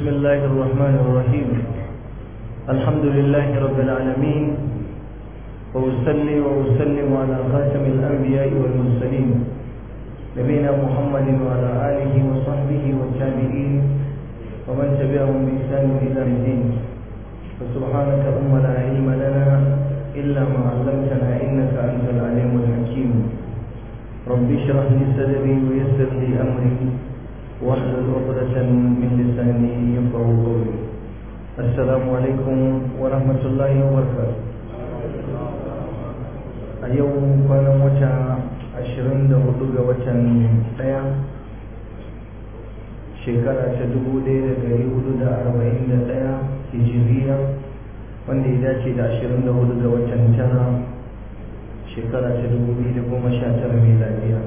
بسم الله الرحمن الرحيم الحمد لله رب العالمين وأصلي وأسلم على خاتم الأنبياء والمرسلين نبينا محمد وعلى آله وصحبه والتابعين ومن تبعهم بإحسان إلى الدين فسبحانك اللهم لا علم لنا إلا ما علمتنا إنك أنت العليم الحكيم رب اشرح لي صدري ويسر لي أمري واحلل عقدة من لساني يفقهوا قولي السلام عليكم ورحمة الله وبركاته اليوم كان متى 24 ga watan 1 shekara ta 1441 hijiriya wanda ya dace da 24 ga watan 9 shekara ta 2019 miladiya.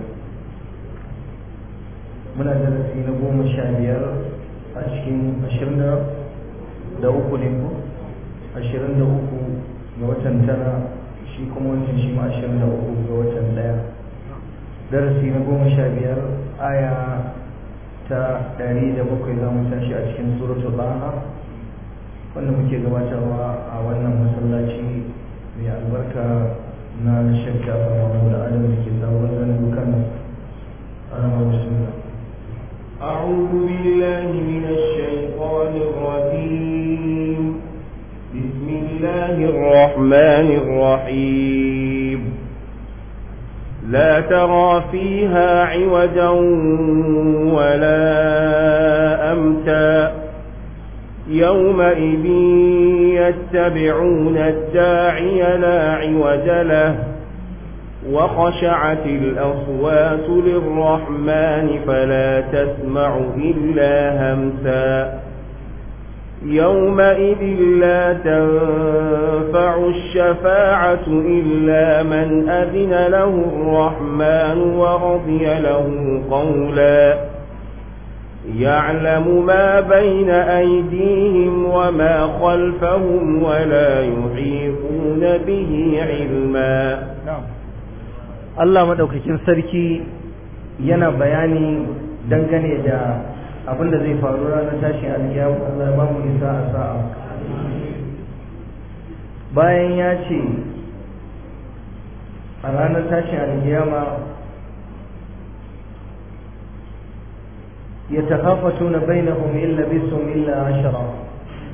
Muna darasi na 15 a cikin 23 ne ko 23 ga watan 9 shi kuma wancan shi ma 23 ga watan 1 darasi na 15 aya ta 107 za mu tashi a cikin suratul Taha wanda muke gabatarwa a wannan masallaci mai albarka na shakka Mahmud Adam da ke sabon zanen Kano. أعوذ بالله من الشيطان الرجيم بسم الله الرحمن الرحيم لا ترى فيها عوجا ولا أمتا يومئذ يتبعون الداعي لا عوج له وخشعت الأصوات للرحمن فلا تسمع إلا همسا يومئذ لا تنفع الشفاعة إلا من أذن له الرحمن ورضي له قولا يعلم ما بين أيديهم وما خلفهم ولا يحيطون به علما. Allah madaukakin sarki yana bayani dangane da abin da zai faru ranar tashin alkiyama. Allah ba mu isa a sa'a. Bayan ya ce a ranar tashin alkiyama yatakhafatuna bainahum illa bisum illa 10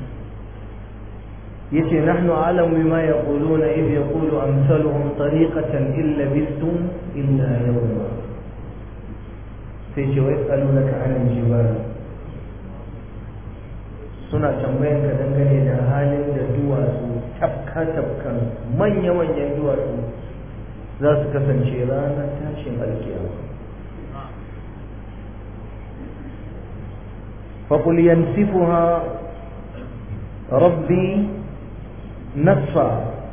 yace nahnu a'lamu bima yaquluna idh yaqulu amsaluhum tariqatan illa bistum illa yawma sai ce wai tsalunaka anil jibal suna tambayan ka dangane da halin da duwatsu tafkan manya-manyan duwatsu za su kasance ranar tashin alkiyama. فقل ينسفها ربي نسفا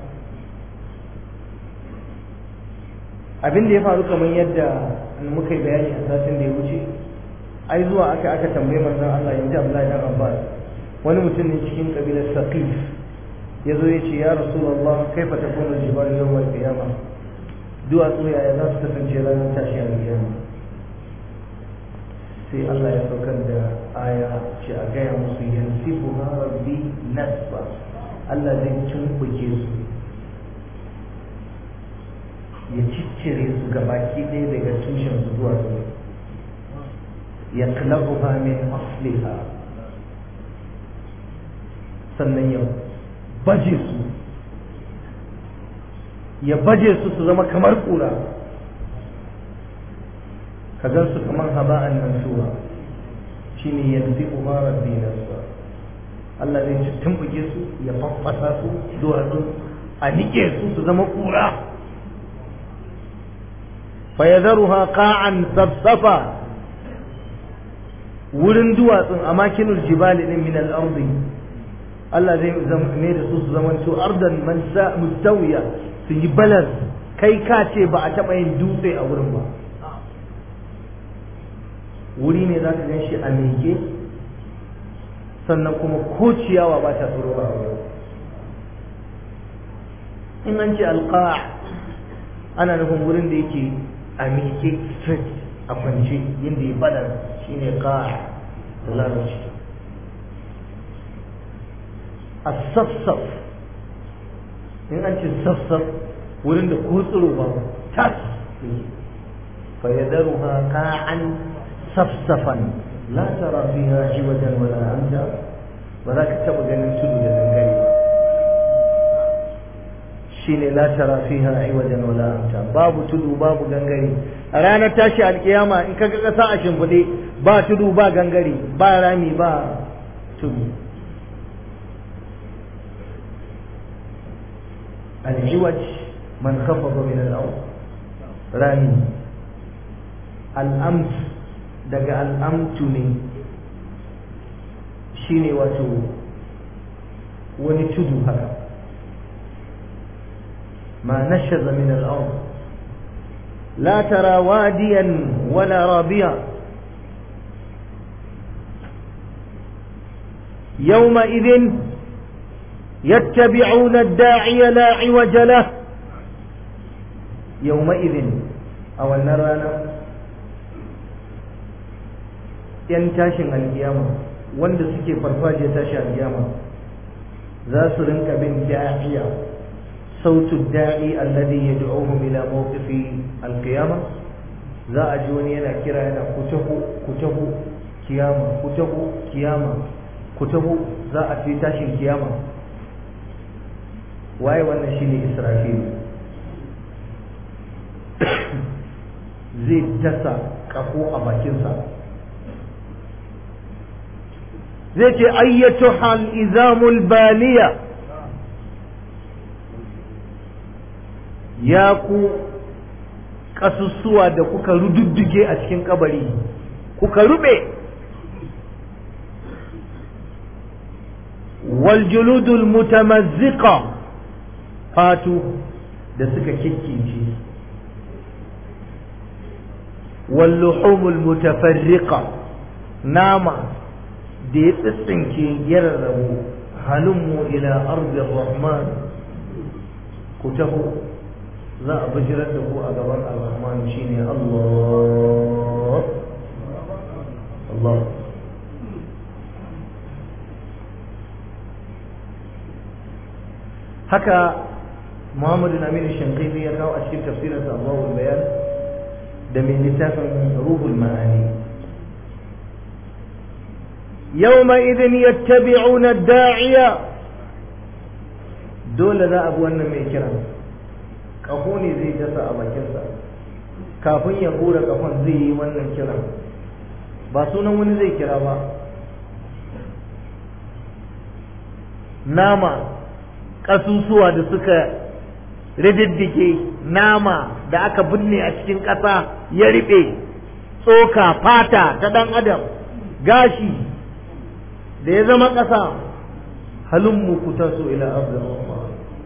abin da ya faru kamar yadda muka yi bayani a satin da ya wuce ai zuwa aka tambaye manzon Allah yanzu Abdullahi dan Abbas wani mutum ne cikin kabilar Saqif yazo ya ce ya Rasulullah kaifa takunu al-jibal yawm al-qiyamah duwatsu yaya za su kasance ranar tashi al-qiyama sai Allah ya saukar da aya ce a gaya musu yansifu rabbi nasfa Allah zai tumbuke su ya ciccire su gabaki ɗaya daga tushen su zuwa su ya kalabuha min asliha sannan ya baje su su zama kamar kura ka gan su kamar haba'an mansura shine yanzu umarar dinarsa Allah zai tumbuke su ya faffasa su duwatsu a nike su su zama kura fa yadharuha qa'an safsafa wurin duwatsun amakinul jibali din min al-ardi Allah zai zama da su zaman to ardan mustawiya su yi balas kai ka ce ba a taba yin dutse a wurin ba wuri ne za ka gan shi a meke sannan kuma ko ciyawa ba ta tsoro ba a wurin. In an ce alƙa ana nufin wurin da yake a meke straight a kwance yadda ya bada shi ne ƙa da larabci as-safsaf in an ce safsaf wurin da ko tsiro ba tas fa yadruha qa'an safsafan la tara fiha iwajan wala amta ba za ka taba ganin tudu da gangare ba shine la tara fiha iwajan wala amta babu tudu babu gangare a ranar tashi alkiyama in kaga kasa a shimfiɗe ba tudu ba gangare ba rami ba tudu al-iwaj man khafada min al-ard rami al-amt daga al-amtu ne shine wato wani tudu haka ma nashaza min al-ard la tara wadiyan wala rabiya يومئذ يتبعون الداعي لا عوج له يومئذ أو النرانا ينتاشن القيامة wanda suke farfaje tashi alƙiyama za su rinka bin da'iya sautu da'i alladhi yad'uhum ila mawqifi alqiyama za a ji wani yana kira yana kutahu kiyama kutahu kiyama kutahu za a fi tashin kiyama waye wannan shine Israfil zai dasa kafo a bakinsa zai ce ayyatuha al-izamul baliya ya ku kasussuwa da kuka rududduge a cikin kabari kuka rube wal juludul mutamazziqa fatu da suka kikkice wal luhumul mutafarriqa nama da ya tsitsinke ya rarrabu halummu ila ardin rahman ku taho za a bijirar da ku a gaban al-rahman shine Allah Allah haka Muhammadu Aminu Shankaifi ya kawo a cikin tafsirinsa Allahul Bayan da mai littafin Ruhul Ma'ani يومئذ يتبعون الداعية دولة ذا أبو أن ميكرا كفوني زي جسا أبا كرسا كافن يقول كفن زي وأن كرا باسونا من زي كرا با ناما كسوسوا da suka rididdige nama da aka binne a cikin ƙasa ya riɓe tsoka fata ta ɗan adam gashi da ya zama ƙasa halummu ku taso ila abdul rahman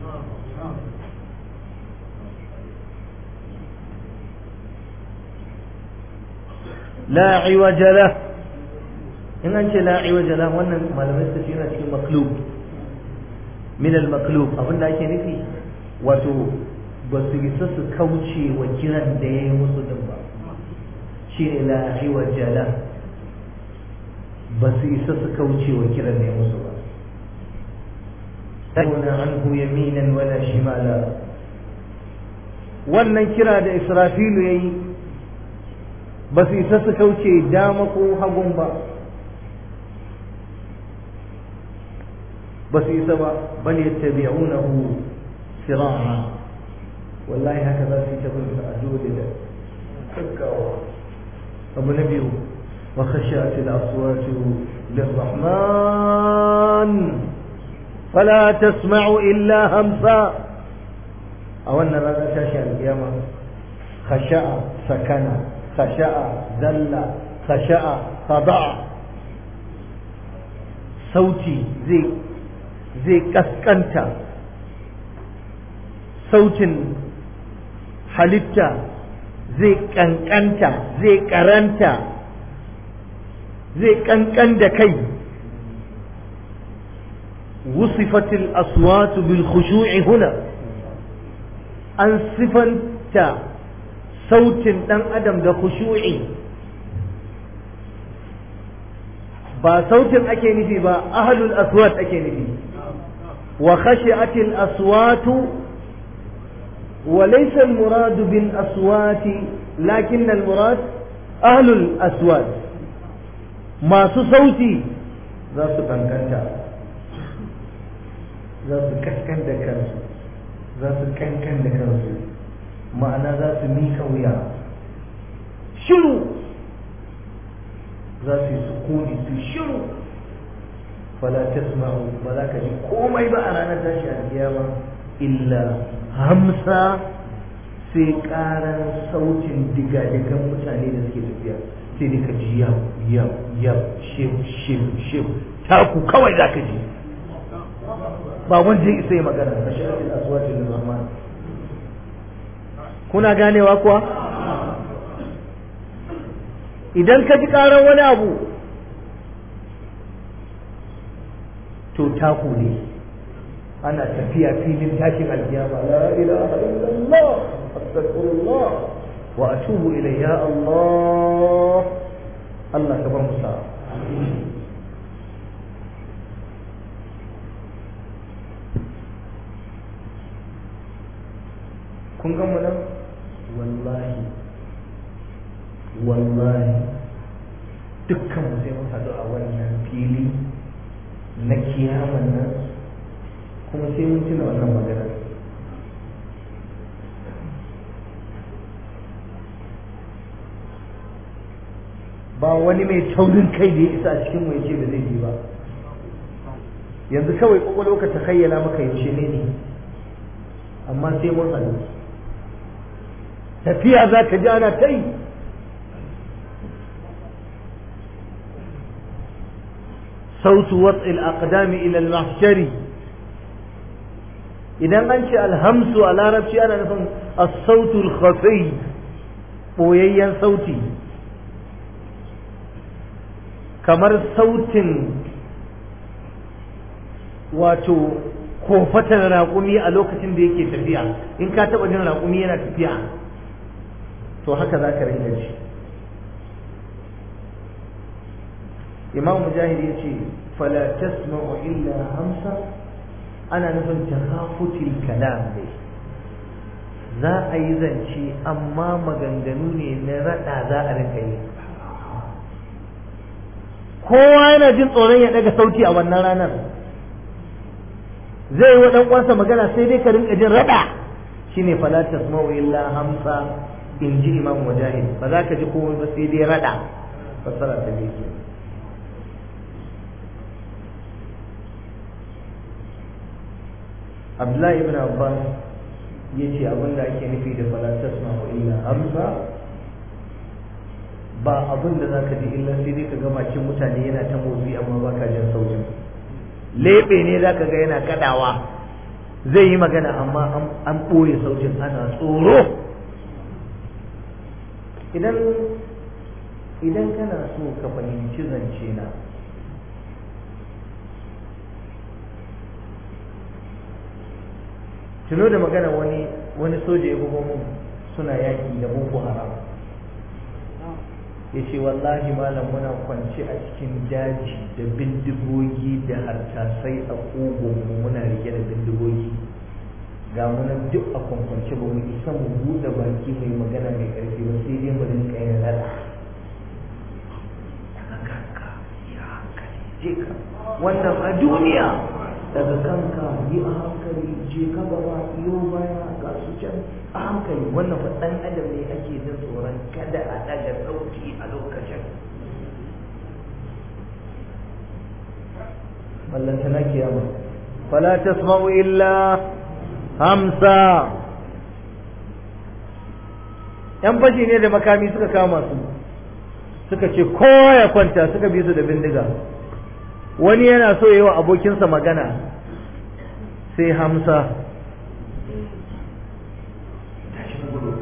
la iwaja lah in an ce la iwaja lah wannan malamai su yana cikin maklub min al maklub abinda ake nufi wato ba su isa su kauce wa kiran da ya yi musu din ba shine la iwaja lah ba su isa su kauce wa kiran ne musu ba tauna anhu yaminan wala shimala wannan kira da Israfilu yayi ba su isa su kauce dama ko hagun ba ba su isa ba bal yattabi'unahu sira'a wallahi haka za su yi ta bin a dole da gaggawa abu na biyu وخشعت الأصوات للرحمن فلا تسمع إلا همسا أو أن هذا تشاء القيامة خشع سكن خشع ذل خشع خضع صوتي زي كسكنتا صوت حلتا زي كنكنتا زي كرنتا zai kankan da kai wusifatil aswatu bil khushu'i huna an sifanta sautin dan adam da khushu'i ba sautin ake nufi ba ahlul aswat ake nufi وخشعت الأصوات وليس المراد بالأصوات لكن المراد أهل الأصوات ما صوتي ذات كنكنتا ذات كنكن دكانس ذات كنكن دكانس معنى ذات ميكا ويا شنو ذات سكوني شنو فلا تسمعوا ولا كجي komai ba a ranar tashi alkiyama illa hamsa sai karan sautin diga-digan mutane da suke tafiya sai dai ka ji yab shif taku kawai za ka ji ba wanda ya isa yi magana ka shafin aswatin rahman kuna ganewa kuwa idan ka ji karan wani abu to taku ne ana tafiya filin tashin alkiyama la ilaha illallah astaghfirullah wa atubu ilayya Allah Allah ka bar mu sa'a kun ga mu nan wallahi dukkan mu sai mun hadu a wannan fili na kiyaman nan kuma sai mun tuna wannan magana ba wani mai taurin kai da ya isa a cikin mai ce da zai yi ba yanzu kawai kwakwalwa ka ta khayyala maka yaushe ne amma sai mun haɗu tafiya za ka ji ana ta yi صوت وضع الأقدام إلى المحشر إذا أنت الهمس على ربشي أنا نفهم الصوت الخفي بويا صوتي كمر صوت واتو kofatan raƙumi a lokacin da yake tafiya in ka taɓa jin raƙumi yana tafiya to haka za ka rinka ji imam mujahid ya ce fala tasma'u illa hamsa ana nufin tahafutil kalam ne za a yi zance amma maganganu ne na rada za a rinka yi kowa yana jin tsoron ya daga sauti a wannan ranar zai yi wa dan uwansa magana sai dai ka rinka jin rada shine fala tasma'u illa hamsa in ji imam mujahid ba za ka ji komai ba sai dai rada fassara ta ne Abdullahi ibn Abbas yace abin da ake nufi da fala tasma'u illa hamsa ba abin da zaka ji illa sai dai ka ga bakin mutane yana ta motsi amma baka jin sautin lebe ne zaka ga yana kadawa zai yi magana amma an ɓoye sautin ana tsoro idan kana so ka fahimci zance na tuno da magana wani soja ya bugo mun suna yaki da boko haram ya ce wallahi malam muna kwance a cikin daji da bindigogi da hartasai a ƙugunmu muna rike da bindigogi ga munan duk a kwankwance ba mu isa mu buɗe baki mai magana mai ƙarfi ba sai dai mu rinka yin rada wannan a duniya daga kanka yi a hankali je ka gaba iyo baya ga su can a hankali wannan fa dan adam ne ake jin tsoron kada a daga sauti a lokacin wallan tana kiyama fala tasma'u illa hamsa yan fashi ne da makami suka kama su suka ce kowa ya kwanta suka bi su da bindiga wani yana so yi wa abokinsa magana sai hamsa tashi gudu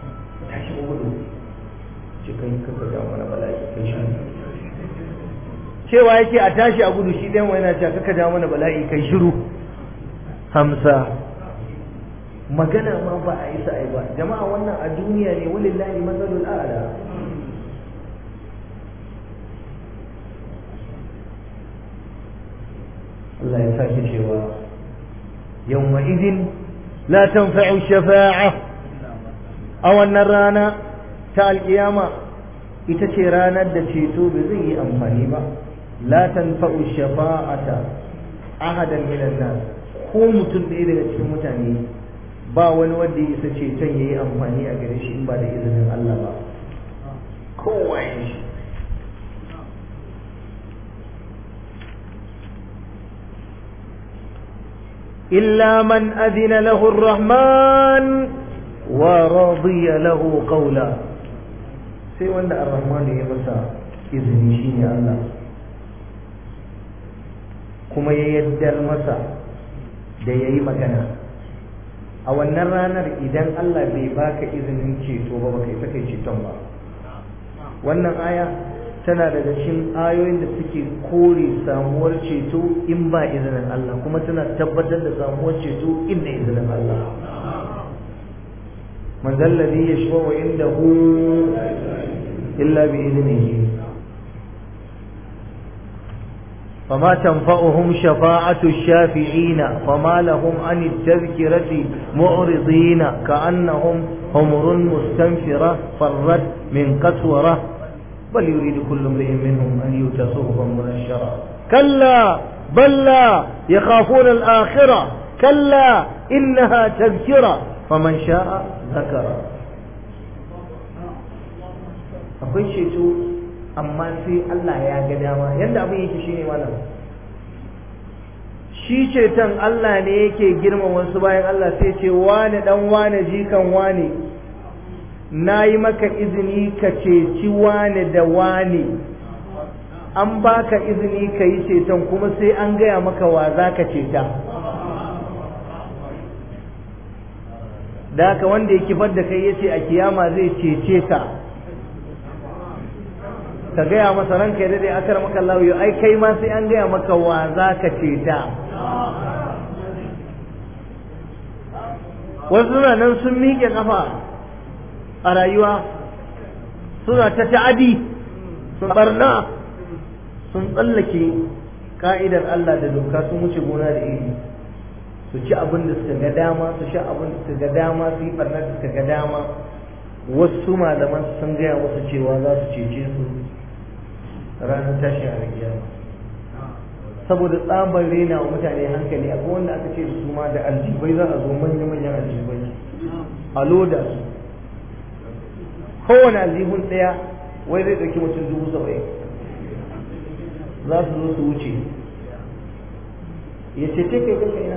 cikin kaka ga mana bala'i kai shi cewa yake a tashi a gudu shi ɗan yana cewa kaka ja mana bala'i kai shiru hamsa magana ma ba a yi sa'ai ba jama'a wannan a duniya ne walillahi matsalul a'la Allah ya sake cewa yawma idin la tanfa'u shafa'a a wannan rana ta alkiyama ita ce ranar da ceto ba zai yi amfani ba la tanfa'u shafa'ata ahadan minan nas ko mutum ɗaya daga cikin mutane ba wani wanda ya isa ceton yayi amfani a gare shi in ba da izinin Allah ba kowa ya shi إلا من أذن له الرحمن ورضي له قولا sai wanda ar-rahman ya masa izini shine Allah kuma ya yaddar masa da yayi magana a wannan ranar idan Allah bai baka izinin ceto ba baka isa kai ceton ba wannan aya tana daga cikin ayoyin da suke kore samuwar ceto in ba izinin Allah kuma tana tabbatar da samuwar ceto in da izinin Allah man zalladhi yashfa'u indahu illa bi idnihi فما تنفعهم شفاعة الشافعين فما لهم عن التذكرة معرضين كأنهم حمر مستنفرة فرت من قسورة بل يريد كل امرئ منهم أن يؤتى صحفا منشرة كلا بل لا يخافون الآخرة كلا إنها تذكرة فمن شاء ذكر akwai ceto amma sai Allah ya ga dama yanda abin yake shine malam shi ceton Allah ne yake girma wasu bayan Allah sai ce wane dan wane jikan wane nayi maka izini ka ceci wane da wane an baka izini ka yi ceton kuma sai an gaya maka wa za ka ceta da haka wanda ya kifar da kai yace a kiyama zai cece ka ka gaya masa ranka ya dade akar maka Allah yau ai kai ma sai an gaya maka wa za ka ceta wasu nan sun miƙe kafa a rayuwa suna ta ta'adi sun barna sun tsallake ka'idar Allah da doka sun wuce gona da iri su ci abin da suka ga dama su sha abin da suka ga dama su yi barna da suka ga dama wasu malaman sun gaya musu cewa za su cece su ranar tashin alkiyama saboda tsabar rena wa mutane hankali akwai wanda aka ce da su ma da aljibai za a zo manya-manyan aljibai a loda su kowane aljihun ɗaya wai zai ɗauki mutum 70,000 za su zo su wuce ya cece kai kanka ina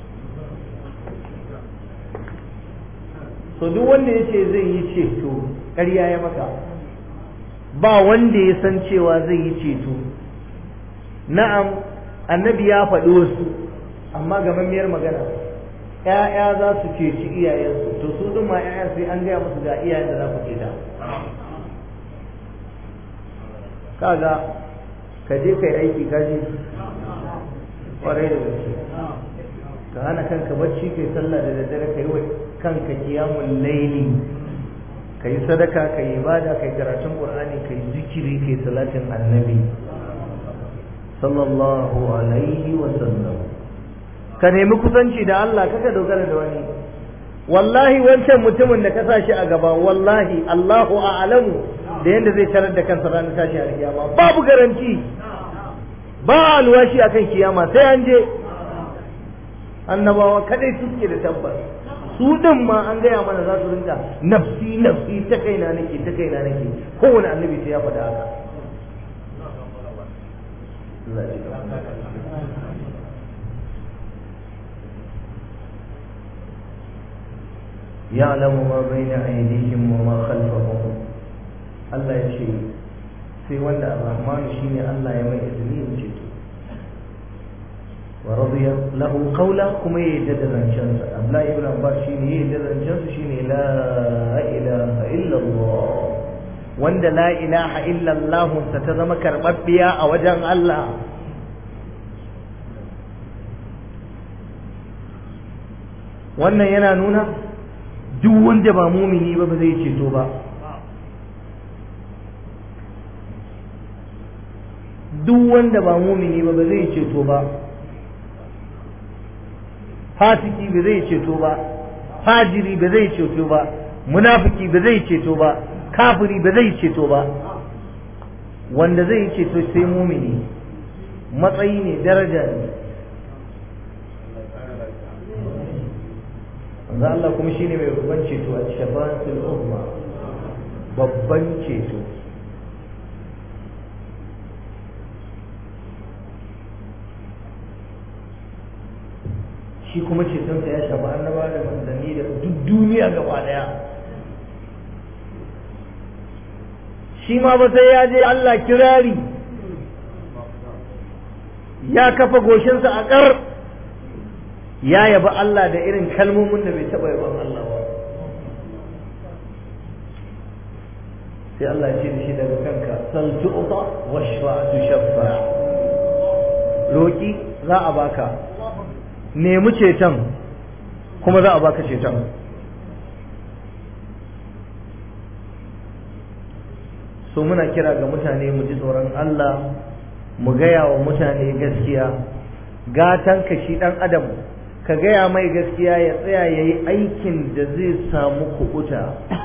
so duk wanda ya ce zai yi ceto ƙarya ya maka ba wanda ya san cewa zai yi ceto na'am annabi ya faɗi wasu amma gamammiyar magana ‘ya'ya za su ceci iyayensu to su ɗin ma ‘ya'ya sai an gaya musu ga iyayen da za ku ceta kaga ka je kai aiki ka je ƙwarai da gaske ka hana kanka bacci kai sallah da daddare ka yi wa kanka kiyamun laili ka yi sadaka ka yi ibada ka yi karatun qur'ani ka yi zikiri ka yi salatin annabi sallallahu alaihi wa sallam ka nemi kusanci da Allah kaka dogara da wani wallahi wancan mutumin da ka sa shi a gaba wallahi Allahu a'lamu da yanda zai tarar da kansa ranar tashi a kiyama babu garanti ba alwashi akan kiyama sai an je annabawa kadai suke da tabbas su din ma an gaya mana za su rinka nafsi nafsi ta kaina nake kowane annabi sai ya faɗa haka يعلم ما بين أيديهم وما خلفهم الله يشي sai wanda ar-rahman shine Allah ya mai izini ya ce wa radiya lahu qawla kuma ya yadda da zancen sa Abdullah ibn Abbas shine ya yadda da zancen sa shine la ilaha illa Allah wanda la ilaha illa Allah ta zama karbabbiya a wajen Allah wannan yana nuna duk wanda ba mumini ba zai ceto ba duk wanda ba mumini ba zai ceto ba fasiki ba zai ceto ba, fajiri ba zai ceto ba, munafiki ba zai ceto ba, kafiri ba zai ceto ba. Wanda zai ceto sai mumini, matsayi ne, daraja ne. wanda Allah kuma shine mai babban ceto a shafa'atul umma, babban ceto. shi kuma cetonsa ya shafa annaba da manzanni da duk duniya gaba daya. shi ma ba sai ya je Allah kirari ya kafa goshinsa a ƙar ya yaba Allah da irin kalmomin da bai taɓa yaban Allah ba. sai Allah ya ce da shi daga kanka sal tu'ta washfa tushaffa, roki za a baka, nemi ceton kuma za a baka ceton. so muna kira ga mutane mu ji tsoron Allah, mu gaya wa mutane gaskiya. gatan ka shi dan adam, ka gaya mai gaskiya ya tsaya ya yi aikin da zai samu kuɓuta.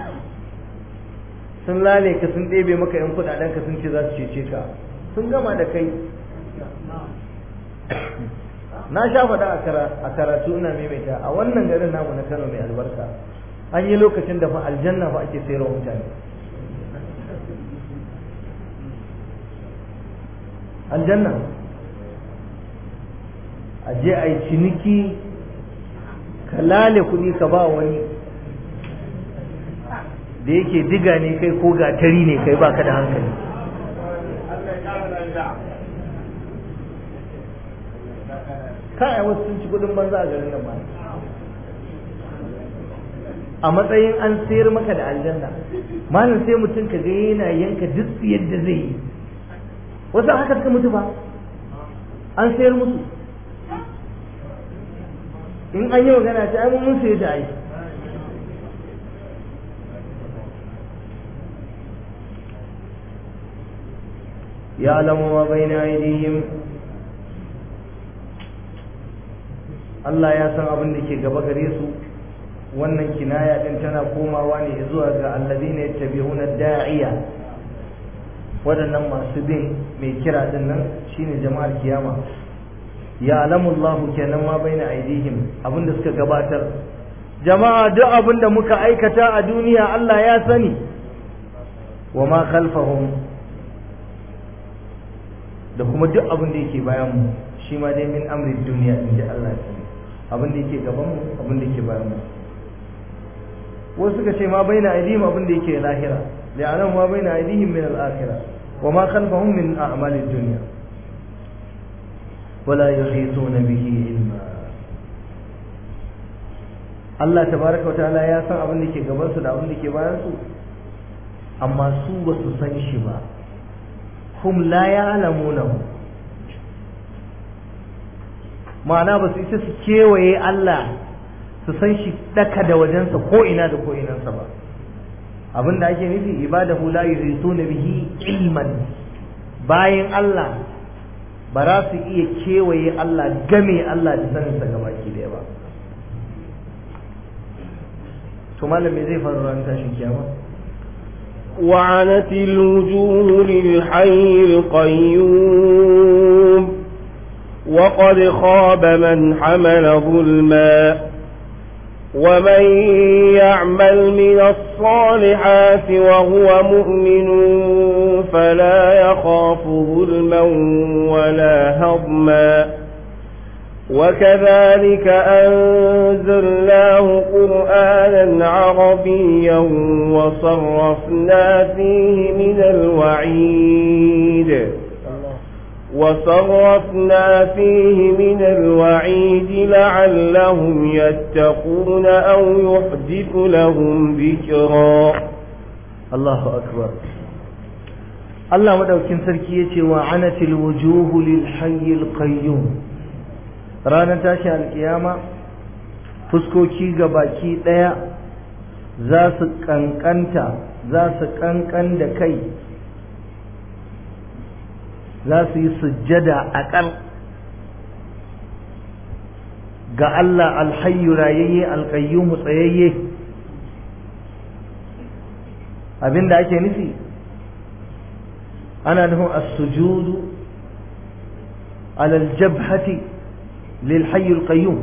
sun lale ka, sun ɗebe maka yan kuɗaɗen ka, sun ce za su cece ka, sun gama da kai. na sha faɗa a karatu ina maimaita, a wannan garin namu na Kano mai albarka an yi lokacin da fa aljanna fa ake sayarwa mutane. aljanna a je a yi ciniki, ka lale kuɗi ka ba wani da yake diga ne kai ko gatari ne kai, baka da hankali. kai wasu sun ci kudin banza a garin nan ba, a matsayin an sayar maka da aljanna. malam sai mutum ka ga yana yanka duk yadda zai yi. wasu haka suka mutu ba, an sayar musu. in an yi magana ta ai mun sayar da ai. ya'lamu ma bayna aydihim, Allah ya san abin da ke gaba gare su. wannan kinaya din tana komawa ne zuwa ga alladhina yattabi'una da'iya, waɗannan masu bin mai kira din nan shine jama'ar kiyama. ya'lamu Allahu kenan ma baina aydihim, abin da suka gabatar. jama'a duk abin da muka aikata a duniya Allah ya sani. wa ma khalfahum, da kuma duk abin da yake bayan mu, shi ma dai min amri duniya in ji Allah ya sani. abin da yake gaban mu, abin da yake bayan mu. wasu suka ce ma baina aydihim, abin da yake lahira. li'anam ma baina aydihim min al-akhirah wa ma khalfahum min a'mal ad-dunya wa la yuhituna bihi ilma. Allah tabaraka wa ta'ala ya san abin da yake gaban su da abin da yake bayan su, amma su ba su san shi ba. hum la ya'lamunahu, ma'ana ba su isa su kewaye Allah su san shi daka da wajensa ko ina da ko inansa ba. abinda ake nufi ibadahu la yuhituna bihi ilman, bayan Allah ba za su iya kewaye Allah, game Allah da saninsa gabaki daya ba. to malam me zai faru ran tashin kiyama? وعنت الوجوه للحي القيوم وقد خاب من حمل ظلما ومن يعمل من الصالحات وهو مؤمن فلا يخاف ظلما ولا هضما وكذلك أنزلناه قرآنا عربيا وصرفنا فيه من الوعيد لعلهم يتقون أو يحدث لهم ذكرا. الله أكبر. الله مدوكين سركية وعنت الوجوه للحي القيوم. ranar tashi alkiyama fuskoki ga baki daya za su kankan da kai, za su yi sujjada a kan ga Allah alhayyu rayayye alqayyum tsayayye. abinda ake nufi ana nufin as-sujudu ala al-jabhati lil hayy al-qayyum.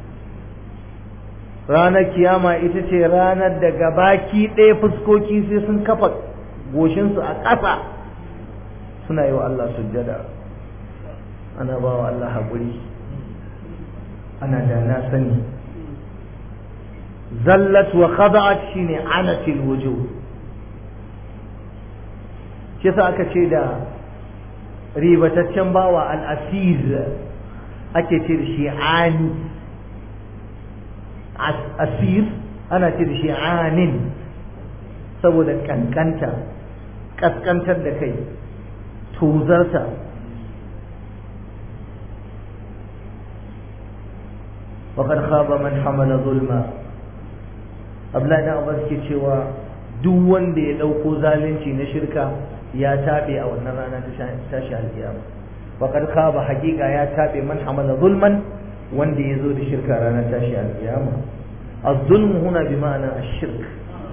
ranar kiyama ita ce ranar da gabaki ɗaya fuskoki sai sun kafa goshinsu a ƙasa suna yi wa Allah sujjada, ana ba wa Allah haƙuri, ana da na sani. zallat wa khada'at shine anatil wujuh. shi yasa aka ce da ribataccen bawa al-asir ake ce da shi ani. asir ana ce da shi anin saboda kaskantar da kai, tuzarta. وقد خاب من حمل ظلما. Abdullahi dan Abbas ke cewa duk wanda ya dauko zalunci na shirka ya tabe a wannan rana ta tashi alkiyama. وقد خاب haqiqa ya tabe man hamala zulman wanda yazo da shirka ranar tashi alkiyama. az-zulm huna bi ma'ana ash-shirk.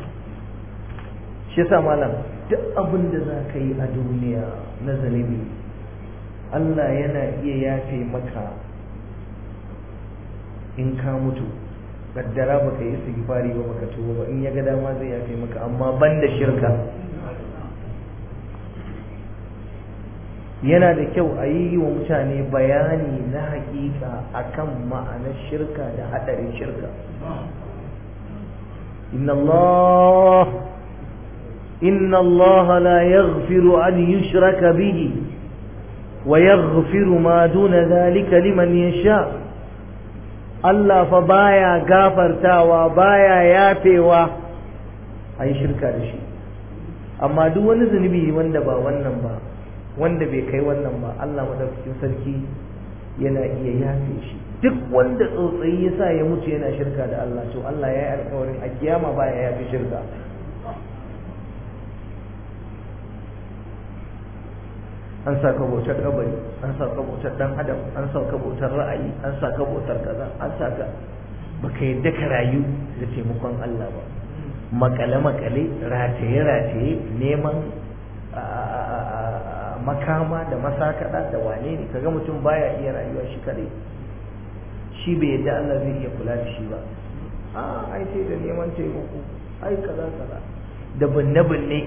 shi yasa malam duk abin da zaka yi a duniya na zalimi Allah yana iya yafe maka in ka mutu. kaddara baka yi istighfari ba baka tuba ba, in ya ga dama zai yafe maka, amma banda shirka. yana da kyau a yi wa mutane bayani na hakika akan ma'anar shirka da hadarin shirka. inna Allah la yaghfiru an yushraka bihi wa yaghfiru ma duna dhalika liman yasha. Allah fa baya gafartawa, baya yafewa a yi shirka da shi, amma duk wani zunubi wanda ba wannan ba, wanda bai kai wannan ba, Allah madaukakin sarki yana iya yafe shi. duk wanda tsotsayi ya sa ya mutu yana shirka da Allah, to Allah ya yi alkawarin a kiyama baya yafe shirka. an sa ka bautar kabari, an sa ka bautar dan adam, an sa ka bautar ra'ayi, an sa ka bautar kaza, an sa ka baka yadda ka rayu da taimakon Allah ba. makale rataye neman makama da masakada da wane ne, kaga mutum baya iya rayuwa shi kadai, shi bai yadda Allah zai iya kula da shi ba. ai sai da neman taimako, ai kaza da binne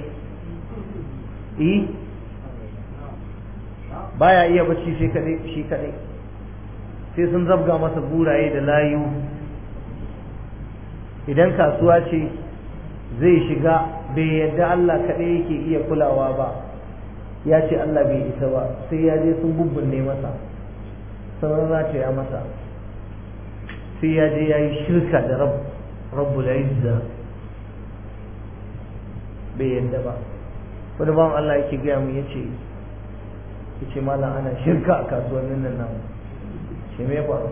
baya iya bacci shi kadai sai sun zabga masa buraye da layu. idan kasuwa ce zai shiga bai yadda Allah kadai yake iya kulawa ba, ya ce Allah bai isa ba, sai ya je sun bubbunne masa, sauran rataya masa, sai ya je ya yi shirka da rabbul izza, bai yadda ba. wani bawan Allah yake gaya mu yace malam ana shirka a kasuwannin nan namu. ce me faru?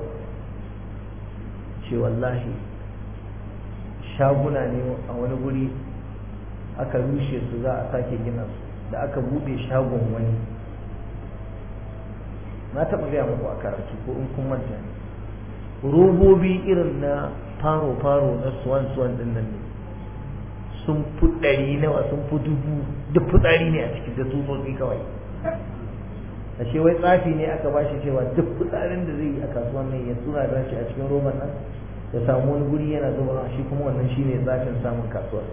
ce wallahi shaguna ne a wani guri aka rushe su, za a sake gina su, da aka bude shagon wani, na taɓa gaya muku a karatu ko in kun manta ne, robobi irin na faro na suwan din nan ne, sun fi 100 nawa, sun fi 1000, duk fitsari ne a cikin da tsutsotsi kawai. ashe wai tsafi ne aka bashi cewa duk fitsarin da zai yi a kasuwan nan ya tura da shi a cikin roban nan, ya samu wani guri yana zuba shi, kuma wannan shine tsafin samun kasuwar.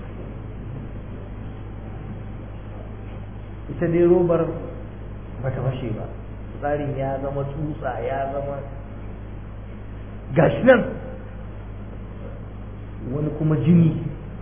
ita dai robar bata fashe ba, tsarin ya zama tsutsa, ya zama gashi nan, wani kuma jini.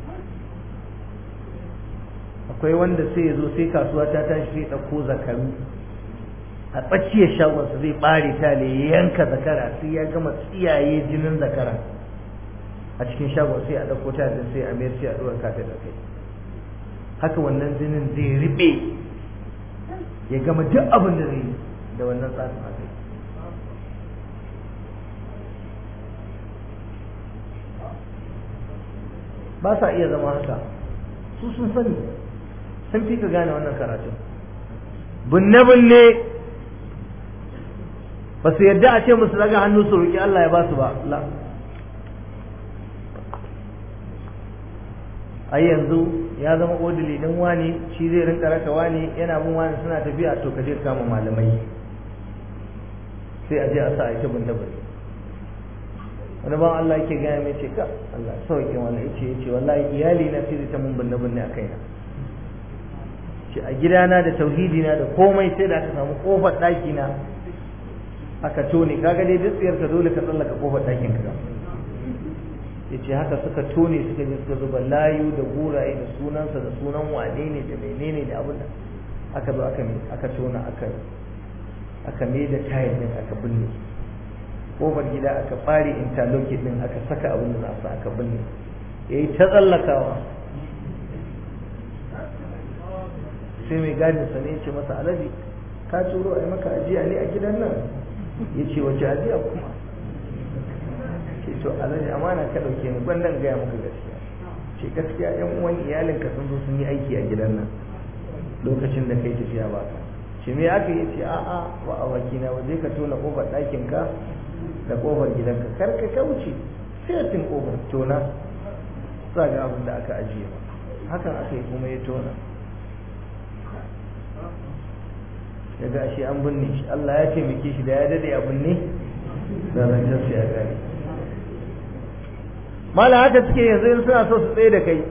akwai wanda sai ya zo sai kasuwa ta tashi sai ɗauko zakaru a tsakiyar shagonsa, zai ɓare tale ya yanka zakara, sai ya gama tsiyaye jinin zakara a cikin shagon, sai a ɗauko tale sai a mayar, sai a ɗora kafin da kai. haka wannan jinin zai riɓe, ya gama duk abin da zai yi da wannan tsarin a kai. ba sa iya zama haka, su sun sani, sun fi ka gane wannan karatun. binne ba su yadda a ce musu daga hannu su roƙi Allah ya ba su ba. ai yanzu ya zama odili din wani shi zai rinka raka wani yana bin wani suna tafiya to ka je kama malamai sai a je a sa a ita bin dabari. wani ban Allah yake gaya mai ce ka Allah sauke wani yace wallahi iyali na sai ta mun binne binne a kaina ce a gidana da tauhidi na da komai sai da aka samu kofar daki na aka tone kaga dai dutsiyar ka dole ka tsallaka kofar dakin ka yace haka suka tone suka je suka zuba layu da guraye da sunansa da sunan wane ne da menene da abin da aka zo aka tona aka mai da tayar din aka binne kofar gida aka fare interlock din aka saka abin da za aka binne yayi ta tsallakawa sai mai gadin sa ne ya ce masa alaji ka turo ai maka ajiya ne a gidan nan yace wace ajiya kuma ce to alaji amana ka dauke ni gwandan gaya maka gaskiya ce gaskiya yan uwan iyalinka sun zo sun yi aiki a gidan nan lokacin da kai tafiya baka ce me aka yi ce a'a ba a wakina ba zai ka tona kofar ɗakin ka da kofar gidanka kar ka kauce sai tin kofar tona za ga abin da aka ajiye hakan aka yi kuma ya tona daga shi an binne shi Allah ya taimake shi da ya dade a binne da rancen sai ya gane mala haka suke yanzu suna so su tsaye da kai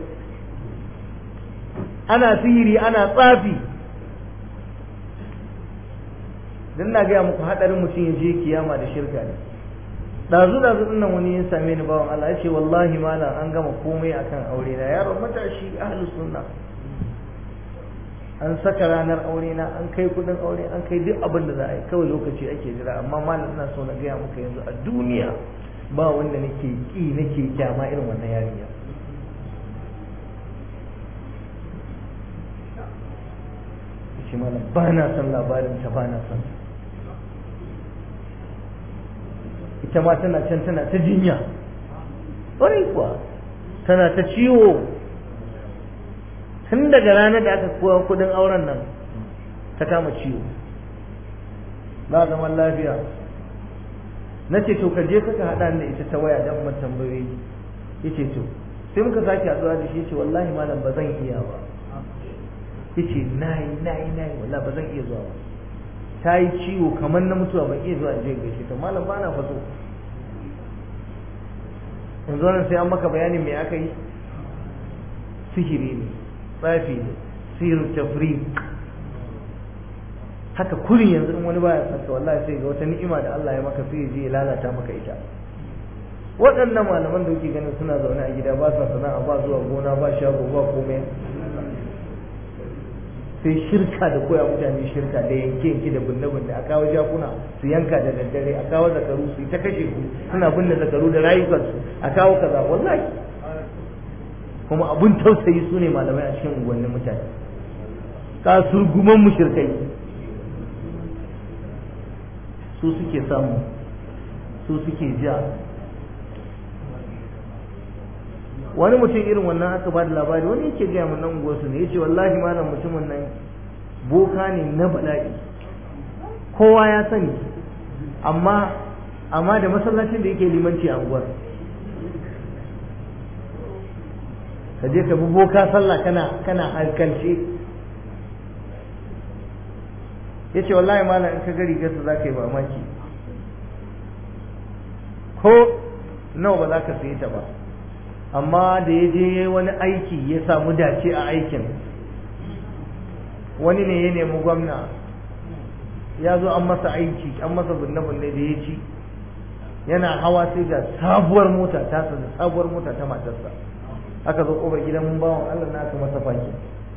ana sihiri ana tsafi dan na gaya muku hadarin mutum ya je kiyama da shirka ne dazu dinnan wani ya same ni bawan Allah ya ce wallahi malam an gama komai akan aure na yaron matashi ahlus sunna an saka ranar aure na an kai kudin aure an kai duk abin da za a yi kawai lokaci ake jira amma malam ina so na gaya muka yanzu a duniya ba wanda nake ki nake kyama irin wannan yarinya shi malam ba na son labarin ta ba na son ita ma tana can tana ta jinya ƙwarai kuwa tana ta ciwo tun daga ranar da aka koya kudin auren nan ta kama ciwo ba zaman lafiya na ce to ka je ka haɗa da ita ta waya don mun tambayoyi ya ce to sai muka sake haɗuwa da shi ya ce wallahi malam ba zan iya ba ya ce na yi wallahi ba zan iya zuwa ba ta yi ciwo kamar na mutuwa ban iya zuwa je gaishe ta malam ba na faso yanzu wannan sai an maka bayanin me aka yi sihiri ne tsafi ne sirru tafriq haka kurin yanzu in wani baya san ka wallahi sai ga wata ni'ima da Allah ya maka sai ya lalata maka ita waɗannan malaman da kuke ganin suna zaune a gida ba sa sana'a ba zuwa gona ba shago ba komai sai shirka da koya mutane shirka da yanke da binne-binne a kawo jakuna su yanka da daddare a kawo zakaru su ta kashe su suna binne zakaru da rayukansu a kawo kaza wallahi kuma abun tausayi su ne malamai a cikin unguwannin mutane kasurguman mushrikai su suke samu su suke ja wani mutum irin wannan aka ba da labari wani yake gaya mun nan unguwarsu ne yace wallahi malam mutumin nan boka ne na bala'i kowa ya sani amma da masallacin da yake limanci a unguwar ka je ka bi boka sallah kana hankalce yace wallahi malam in ka ga rigarsa za ka yi mamaki ko nawa ba za ka saye ta ba amma da ya je wani aiki ya samu dace a aikin wani ne ya nemi gwamna ya zo an masa aiki an masa binne-binne da ya ci yana hawa sai ga sabuwar mota ta da sabuwar mota ta matarsa aka zo kofar gidan mun bawon Allah na aka masa faki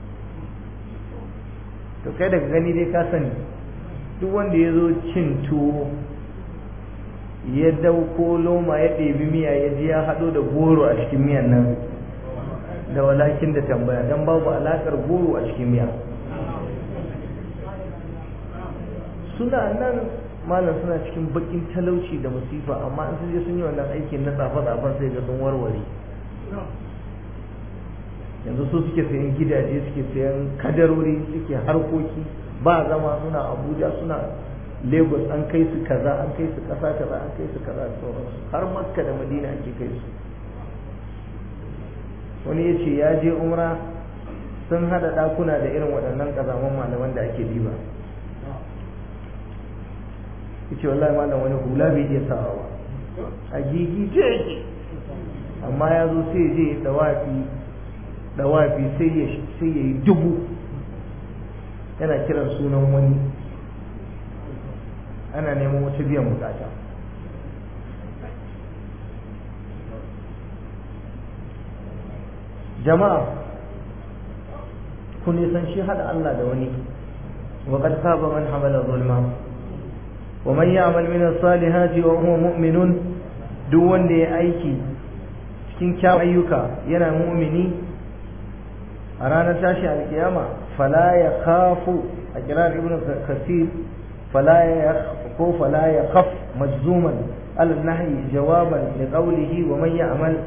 to kai daga gani dai ka sani duk wanda ya zo cin tuwo ya dauko loma ya ɗebi miya ya ji ya haɗo da goro a cikin miyan nan da walakin da tambaya don babu alaƙar goro a cikin miya suna nan malam suna cikin bakin talauci da musifa amma in sun je sun yi wannan aikin na tsafa-tsafan sai ga sun warware yanzu su suke sayan gidaje suke sayan kadarori suke harkoki ba zama suna abuja suna Lagos an kai su kaza, an kai su ƙasa kaza, an kai su kaza da sauransu, har Makka da Madina ake kai su. Wani ya ce ya je umra sun hada ɗakuna da irin waɗannan ƙazaman malaman da ake diba. Ya ce wallahi malam wani hula bai iya sawa ba, a gigi ce yake, amma ya zo sai je dawafi sai ya yi dubu yana kiran sunan wani, ana neman wata biyan bukata. Jama'a ku nisan shi hada Allah da wani, wa qad khaba man hamala zulma wa man ya'mal min as-salihati wa huwa mu'minun, duk wanda ya aiki cikin kyawun ayyuka yana mu'mini a ranar tashi alkiyama fala ya khafu, a kirar ibn kasir fala ya khaf majzuman al-nahy jawaban li qawlihi wa man ya'mal,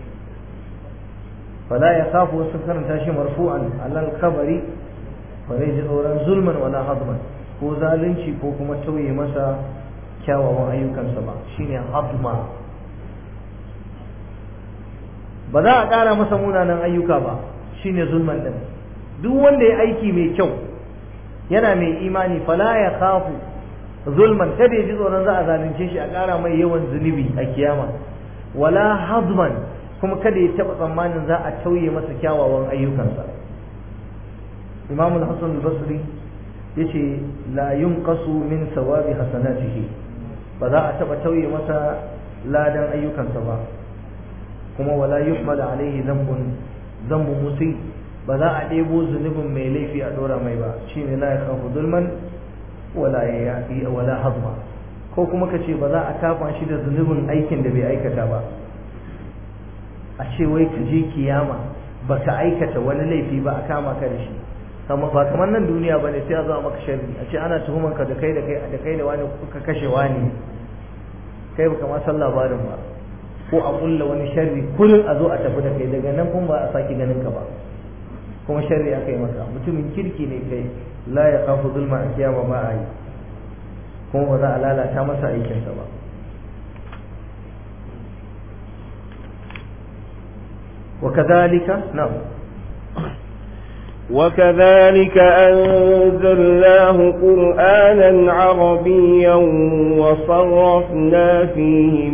fala ya khafu wasu karanta shi marfu'an alal khabari, ba zai ji tsoron zulman wala hadman, ko zalunci ko kuma tauye masa kyawawan ayyukansa ba, shine hadma. Ba za a ƙara masa munanan ayyuka ba, shine zulman din. Duk wanda ya aiki mai kyau yana mai imani fala ya khafu zulman, kada ya ji tsoron za a zalunce shi a ƙara mai yawan zunubi a kiyama, wala hadman, kuma kada ya taɓa tsammanin za a tauye masa kyawawan ayyukansa. Imam al-Hasan al-Basri yace la yunqasu min sawabi hasanatihi, ba za a taɓa tauye masa ladan ayyukansa ba, kuma wala yuhmal alaihi dhanbu musi, ba za a ɗebo zunubin mai laifi a ɗora mai ba, shine la yakhafu zulman wala hazma, ko kuma kace ba za a kafa shi da zunubin aikin da bai aikata ba, a ce wai ka je kiyama baka aikata wani laifi ba a kama ka da shi, ba kamar nan duniya bane sai a zo maka sharri, a ce ana tuhuman ka da kai da wani kuka kashe wani, kai baka ma san labarin ba, ko a kulla wani sharri kullun a zo a tafi da kai, daga nan kuma ba a saki ganin ka ba, kuma sharri aka yi maka, mutumin kirki ne kai, la ya kafu zulma a kiyama ba a yi, kuma ba za a lalata masa aikinsa ba. وكذلك نعم وكذلك أنزلناه قرآنا عربيا وصرفنا فيه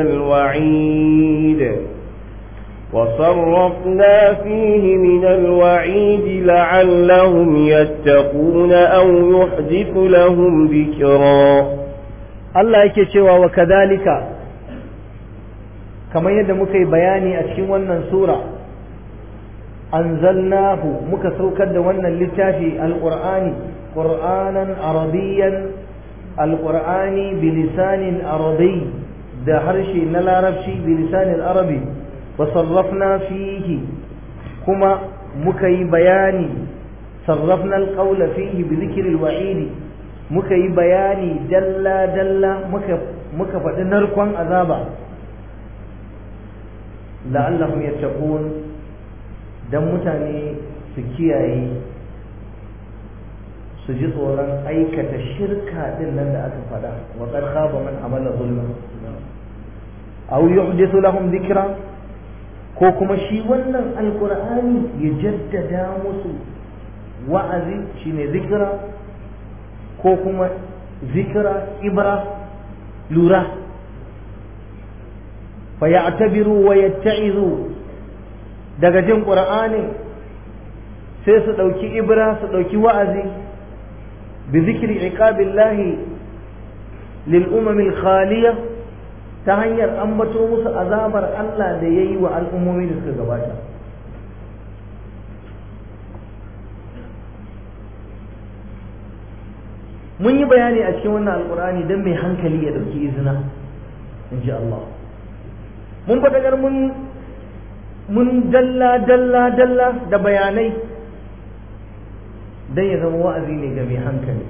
من الوعيد لعلهم يتقون أو يحدث لهم ذكرا. الله يكتشف وكذلك kamar yadda muka yi bayani a cikin wannan sura, anzalnahu, muka saukar da wannan littafi alqur'ani qur'anan arabiyyan, alqur'ani bilisanin arabi, da harshe na larabci bilisanin arabi, wa sarrafna fihi, kuma muka yi bayani, sarrafna alqawla fihi bi dhikri alwa'idi, muka yi bayani dalla dalla, muka faɗi narkon azaba, la'allahum yattaqun, dan mutane su kiyaye, su ji tsoron aikata shirka din nan da aka faɗa, wa qad khaba man amala zulma, aw yuhdithu lahum dhikra, ko kuma shi wannan alqur'ani ya jaddada musu wa'azi, shine zikra, ko kuma zikra ibra, lura, fayatabiru wa yatta'izu, daga jin qur'ani sai su dauki ibra, su dauki wa'azi, bi zikri iqabillahi lil umamil khaliya, ta hanyar ambato musu azabar Allah da yayi wa al'ummomi da suka gabata. mun yi bayani a cikin wannan alqur'ani dan mai hankali ya dauki izina, insha Allah. mun fadakar mun dalla da bayanai dan ya zama wa'azi ne ga mai hankali.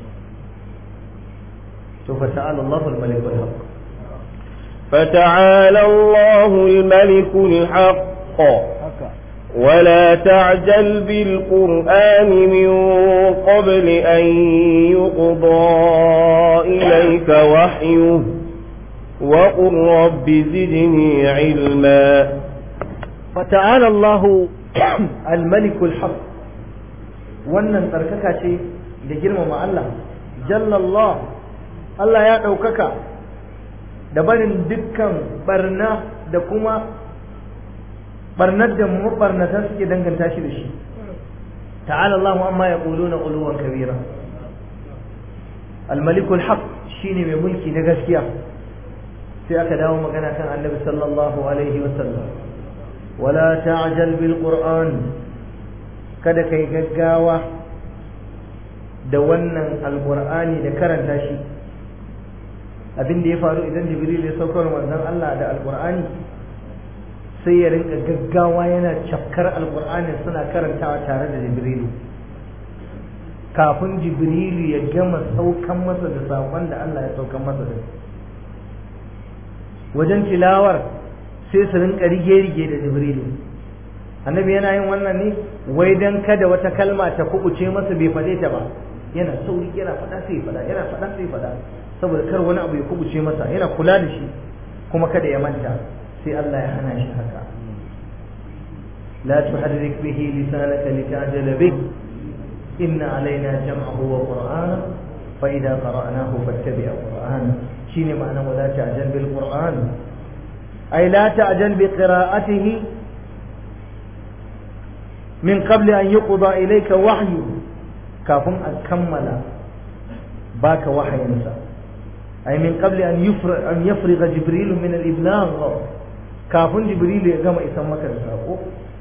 to fa ta'ala Allahu al-malik al-haq, فتعالى الله الملك الحق ولا تعجل بالقرآن من قبل أن يقضى إليك وحيه وقل رب زدني علما. فتعالى الله الملك الحق. wannan tsarkaka ce da girmama Allah. Jalla Allah, Allah ya ɗaukaka da barin dukkan barna da kuma barnar da mabarnata suke danganta shi da shi. Ta'ala Allah amma yaquluna uluwan kabira. Al-malikul haq shine mai mulki na gaskiya. Sai aka dawo magana kan Annabi sallallahu alaihi wasallam. Wala ta'jal bil Qur'an, kada kai gaggawa da wannan alqur'ani da karanta shi. Abin da ya faru idan Jibril ya saukar manzon Allah da alqur'ani, sai ya rinka gaggawa yana cafkar alqur'ani suna karantawa tare da Jibril, kafin Jibril ya gama saukan masa da sakon da Allah ya saukan masa da wajen tilawar, sai su rinka rige-rige da Jibril. Annabi yana yin wannan ne wai dan kada wata kalma ta kubuce masa bai fade ta ba, yana sauri yana fada sai fada, yana fada sai fada, saboda kar wani abu ya kubuce masa, yana kula da shi kuma kada ya manta. sai Allah ya hana shi haka. la tuharrik bihi lisanaka litajala bih inna alaina jam'ahu wa qur'ana fa idza qara'nahu fattabi' qur'ana. shine ma'ana wala ta'jal bil qur'an, ay la ta'jal bi qira'atihi min qabl an yuqda ilayka wahyu, kafin a kammala baka wahayinsa. ay min qabl an yafriga jibril min al-iblagh, kafin jibril ya gama isan maka da sako.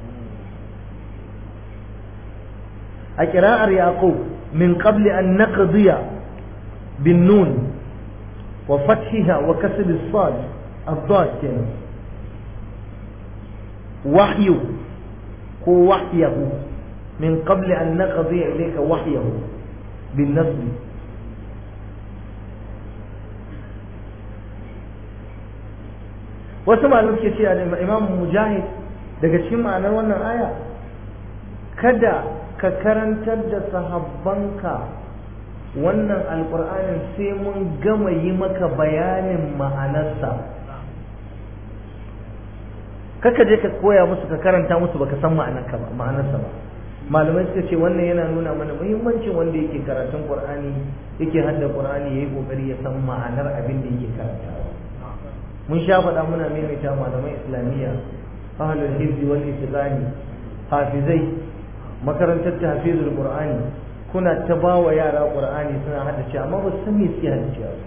a qira'ar yaqub min qabl an naqdiya bin nun wa fathiha wa kasr as-sad ad-dad kenan. wahyu ko wahyahu min qabl an naqdiya ilayka wahyahu bin nasb. wasu malamai suke cewa da Imam Mujahid daga cikin ma'anar wannan aya, kada ka karantar da sahabbanka wannan alqur'anin sai mun gama yi maka bayanin ma'anarsa. kaka je ka koya musu ka karanta musu baka san ma'anarsa ba. malamai suka ce wannan yana nuna mana muhimmancin wanda yake karatun Qur'ani, yake hadda Qur'ani, yayi kokari ya san ma'anar abin da yake karantawa. mun sha faɗa muna maimaita malamai islamiyya, ahlul hifzi wal itqani, hafizai, makarantar tahfizul Qur'ani, kuna ta bawa yara Qur'ani suna haddace amma ba su san me suke haddace ba.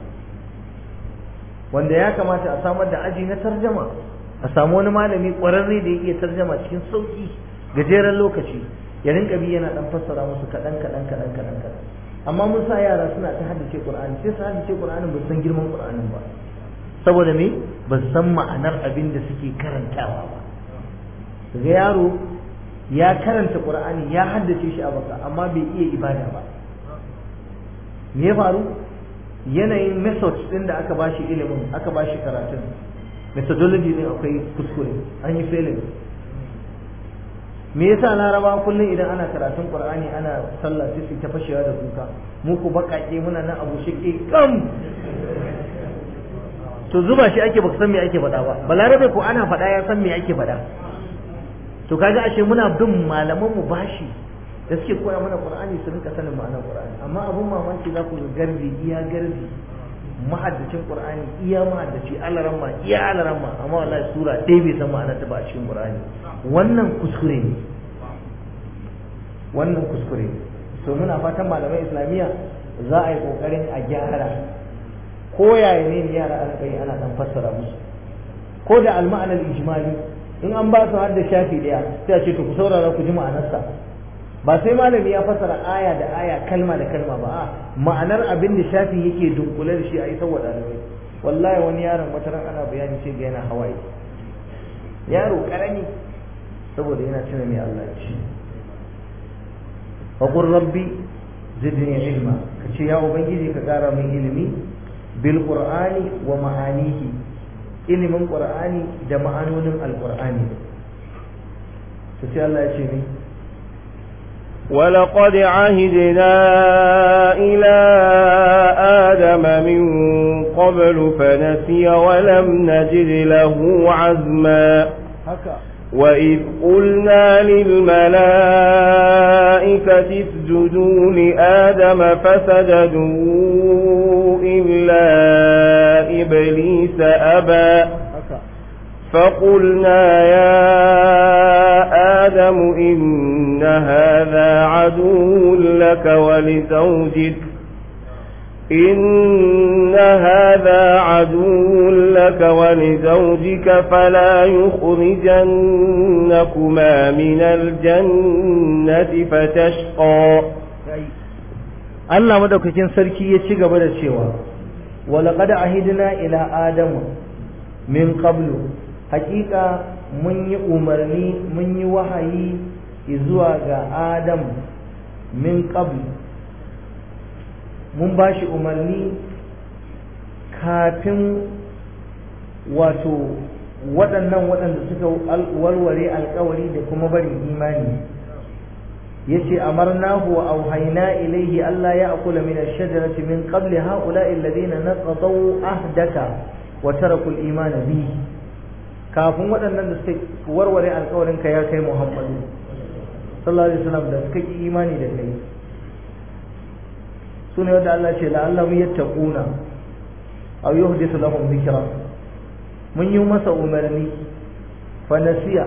wanda ya kamata a samar da aji na tarjama, a samu wani malami ƙwararre da ya iya tarjama cikin sauki gajeren lokaci, ya rinka bi yana dan fassara musu kaɗan. amma mun sa yara suna ta haddace Qur'ani, sai su haddace Qur'anin ba san girman Qur'anin ba, saboda me ba san ma'anar abin da suke karantawa ba. ga yaro ya karanta Qur'ani ya haddace shi a baka amma bai iya ibada ba. me ya faru? yanayin methods din da aka bashi ilimin, aka bashi karatun, methodology din akwai kuskure, an yi failing. me yasa Laraba kullum idan ana karatun Qur'ani ana sallah sai su ta fashewa da kuka, mu ku bakake muna nan abu shike kam, to zuba shi ake baka san me ake faɗa ba. Balarabe ko ana faɗa ya san me ake faɗa. to kaga ashe muna bin malaman mu bashi da suke koya mana Qur'ani su rinka sanin ma'anar Qur'ani. amma abun mamaki za ku ga garbi mahaddacin Qur'ani iya mahaddaci alaramma iya alaramma, amma wallahi sura ɗaya bai san ma'anar ta ba a cikin Qur'ani. wannan kuskure ne. so muna fatan malamai islamiyya za a yi kokarin a gyara, ko yaya ne yara ana kai ana dan fassara musu, ko da al-ma'anar ijmali in an ba su har da shafi daya sai a ce to ku saurara ku ji ma'anarsa. ba sai malami ya fassara aya da aya kalma da kalma ba, a ma'anar abin da shafi yake dunkule da shi a isar wa ɗalibai. wallahi wani yaron wata ran ana bayani sai ga yana hawaye, yaro karami, saboda yana tuna mai Allah ya ce. wa qur rabbi zidni ilma, kace ya ubangiji ka kara min ilimi, bil qur'ani wa ma'anihi, ilimin qur'ani da ma'anonin alqur'ani. sai Allah ya ce ni ولقد عهدنا إلى آدم من قبل فنسي ولم نجد له عزما وإذ قلنا للملائكة اسجدوا لآدم فسجدوا إلا إبليس أبى فقلنا يا آدم إن هذا عدو لك ولزوجك فلا يخرجنكما من الجنة فتشقى Allah madaukakin sarki ya ci gaba da cewa walaqad ahidna ila adama min qablu haqiqa mun yi umarni mun yi wahayi zuwa ga Adam min qabl mun bashi umarni kafin wato waɗannan waɗanda suka warware alƙawari da kuma barin imani yace amarnahu wa auhayna ilayhi alla ya'kula min ash-shajarati min qabli ha'ula'i alladhina naqadu ahdaka wa taraku al-iman bi kafin waɗannan da suka warware alƙawarin ka ya kai Muhammadu sallallahu alaihi wasallam da suka yi imani da kai sune wanda Allah ce la'allahu yattaquna aw yuhdithu lahum dhikra mun yi masa umarni fa nasiya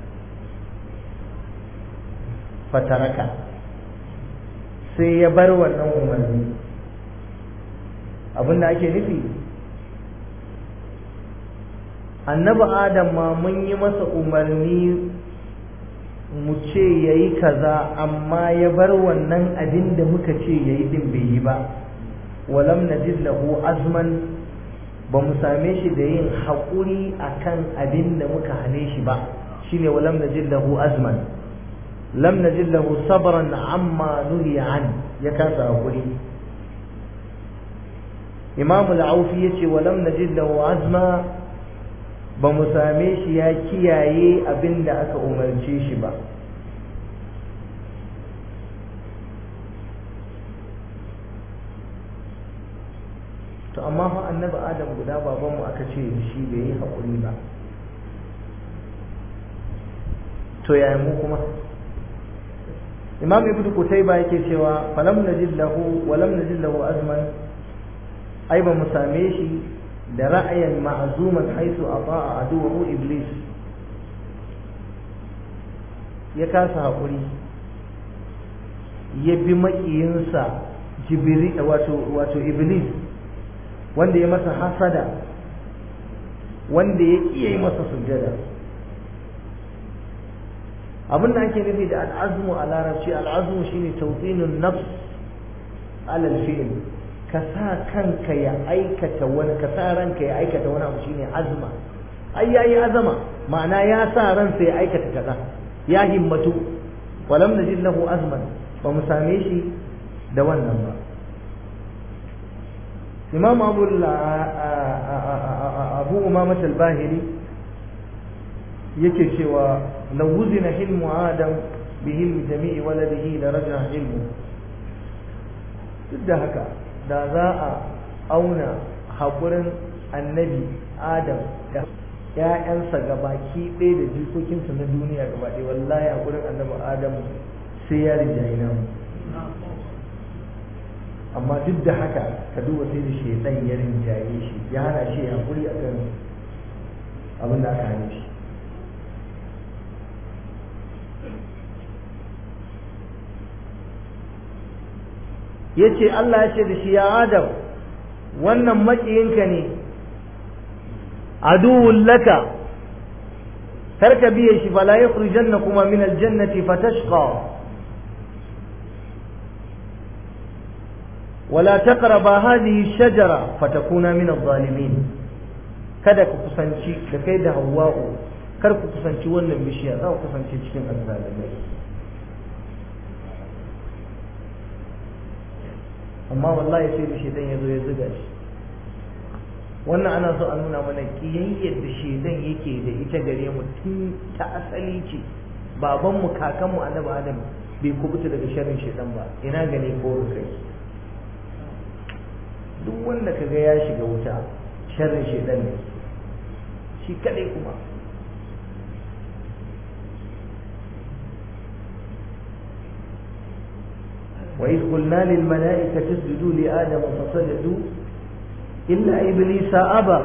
fataraka sai ya bar wannan umarni abinda ake nufi annabi adam ma mun yi masa umarni mu ce yayi kaza amma ya bar wannan abin da muka ce yayi din bai yi ba walam najid lahu azman ba mu same shi da yin haƙuri akan abin da muka hane shi ba shine walam najid lahu azman lam najid lahu sabran amma nuhiya an ya kasa haƙuri imam al-aufi yace walam najid lahu azma ba mu same shi ya kiyaye abin da aka umarce shi ba to amma fa annabi adam guda babanmu aka ce shi bai yi haƙuri ba to yaya mu kuma imam ibnu kutayba yake cewa falam najid lahu wa lam najid lahu azman ai ba mu same shi da ra'ayin ma'zuman haisu ata'a aduwwu iblis ya kasa haƙuri ya bi makiyinsa jibril wato iblis wanda ya masa hasada wanda ya iya yi masa sujjada abin da ake nufi da al'azmu a larabci al'azmu shine tawtinun nafs ala al-fi'l ka sa kanka ya aikata wani ka sa ranka ya aikata wani abu shine azma ai yayi azama ma'ana ya sa ransa ya aikata kaza ya himmatu walam najid lahu azman ba mu same shi da wannan ba imam abu umamah al-bahili yake cewa law wuzina hilmu adam bi hilmi jami'i waladihi la raja hilmu duk da haka da za a auna haƙurin annabi adam da ƴaƴansa gabaki ɗaya da jikokinsa na duniya gaba ɗaya wallahi haƙurin annabi adam sai ya rinjaye namu amma duk da haka ka duba sai da shaitan ya rinjaye shi ya hana shi haƙuri akan abin da aka hane shi yace Allah ya ce da shi ya Adam wannan makiyinka ne aduwwul laka karka biye shi fala yukhrijannakuma min aljannati fatashqa wala taqraba hadhihi ash-shajara fatakuna min adh-dhalimin kada ku kusanci da kai da Hawwa'u kar ku kusanci wannan bishiya za ku kasance cikin azzalimai amma wallahi sai da shedan yazo ya zuga shi wannan ana so a nuna mana kiyayyar da shedan yake da ita gare mu tun ta asali ce babanmu kakanmu annabi Adam bai kubuta daga sharrin shaitan ba, ina gane ko kai. Duk wanda kaga ya shiga wuta sharrin shaitan ne shi kadai kuma. وإذ قلنا للملائكة اسجدوا لآدم فسجدوا إلا إبليس أبى.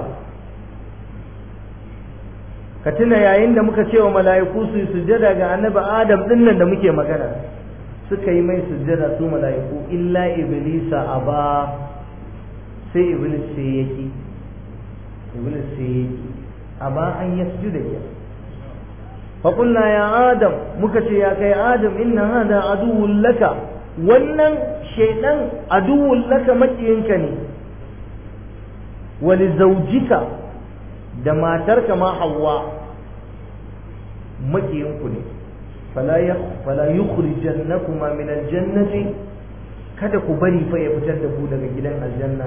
katina yayin da muka ce wa mala'iku su yi sujjada ga annabi Adam dinnan da muke magana, suka yi mai sujjada su mala'iku illa iblisa aba, sai iblis sai yaki, iblis sai yaki aba an yasjuda ya. fa qulna ya Adam, muka ce ya kai Adam, inna hada aduwwun laka, wannan shaydan aduwwun laka makiyinka ne, wa li zawjika da matarka ma Hawwa makiyinku ne, fala yukhrijannakuma min aljannati, kada ku bari fa ya fitar da ku daga gidan aljanna.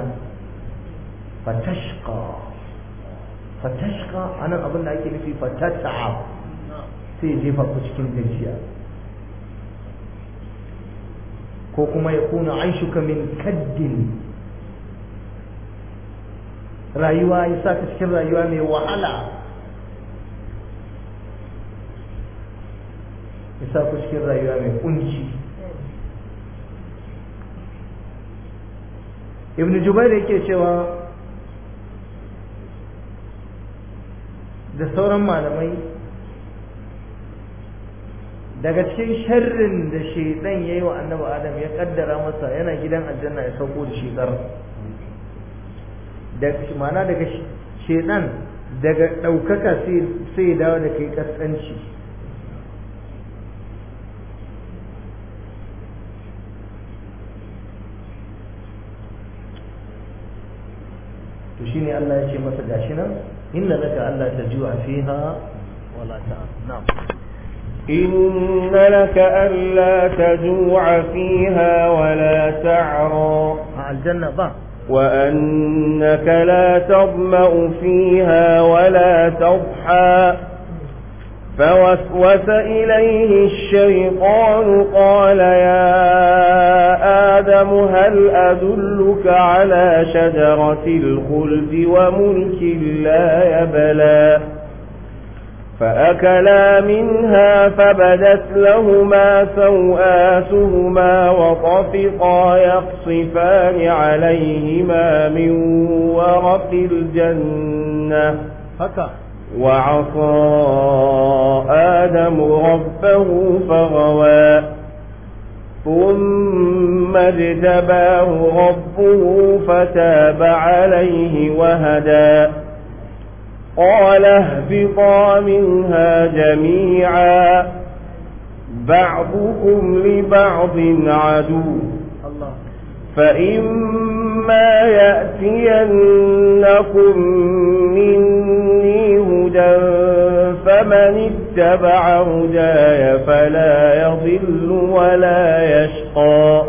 fatashqa anan abin da ake nufi fatata'ab, sai jefa ku cikin gajiya, ko kuma ya kuna aishuka min kaddin, rayuwa ya sa ka cikin rayuwa mai wahala, ya sa ku cikin rayuwa mai kunci. Ibn Jubair yake cewa da sauran malamai, daga cikin sharrin da shaitan yayi wa annabi Adam ya kaddara masa yana gidan aljanna ya sauko da shi kar, da mana daga shaitan daga daukaka sai dawo da kai kaskanci. to shine Allah ya ce masa gashi nan, inna laka alla tajua fiha wala ta'am. na'am إن لك ألا تجوع فيها ولا تعرى الجنة با، وأنك لا تظمأ فيها ولا تضحى. فوسوس إليه الشيطان قال يا آدم هل أدلك على شجرة الخلد وملك لا يبلى. فأكلا منها فبدت لهما سوآتهما وطفقا يخصفان عليهما من ورق الجنة وعصى آدم ربه فغوى ثم اجتباه ربه فتاب عليه وهدى. قال اهبطا منها جميعا بعضكم لبعض عدو فإما يأتينكم مني هدى فمن اتبع هداي فلا يضل ولا يشقى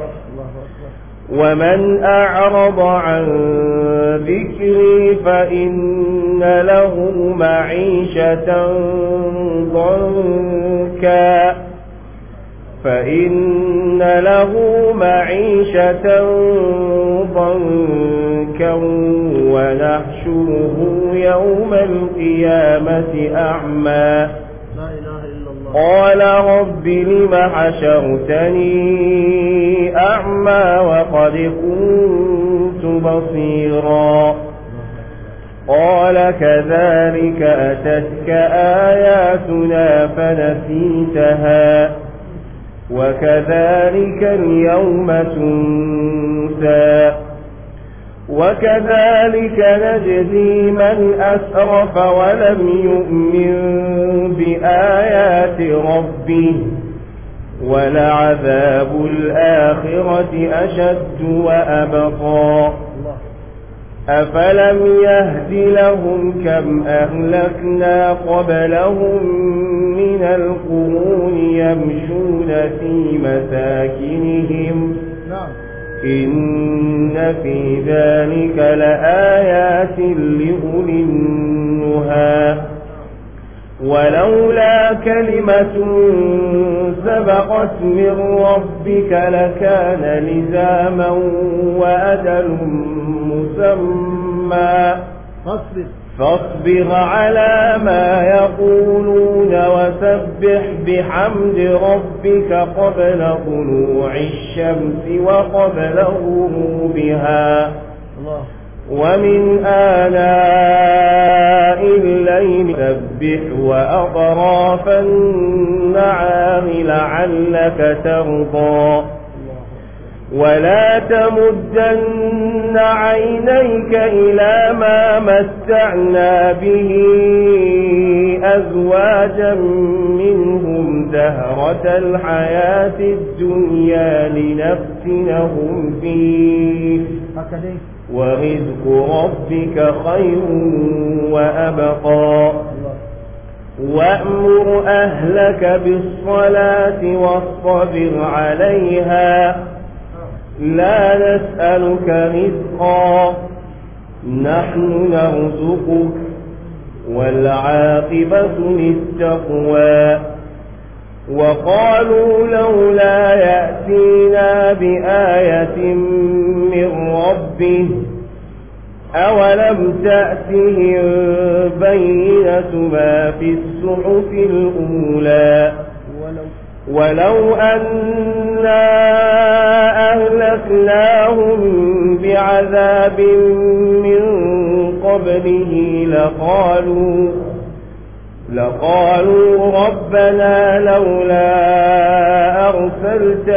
ومن أعرض عن ذكري فإن له معيشة ضنكا ونحشره يوم القيامة أعمى. قال رب لم حشرتني أعمى وقد كنت بصيرا. قال كذلك أتتك آياتنا فنسيتها وكذلك اليوم تنسى وكذلك نجزي من أسرف ولم يؤمن بآيات ربه ولعذاب الآخرة أشد وأبقى. أفلم يهد لهم كم أهلكنا قبلهم من القرون يمشون في مساكنهم إن في ذلك لآيات لأولي النهى. ولولا كلمة سبقت من ربك لكان لزاما وأجل مسمى فاصبر على ما يقولون وسبح بحمد ربك قبل طلوع الشمس وقبل غروبها ومن آلاء الليل سبح وأطراف النعام لعلك ترضى ولا تمدن عينيك إلى ما متعنا به أزواجا منهم زهرة الحياة الدنيا لنفتنهم فيه ورزق ربك خير وأبقى وأمر أهلك بالصلاة واصطبر عليها لا نسألك رزقا نحن نرزقك والعاقبة للتقوى وقالوا لولا يأتينا بآية من ربه أولم تأتهم بينة ما في الصحف الأولى ولو أنا أهلكناهم بعذاب من قبله لقالوا ربنا لولا أرسلت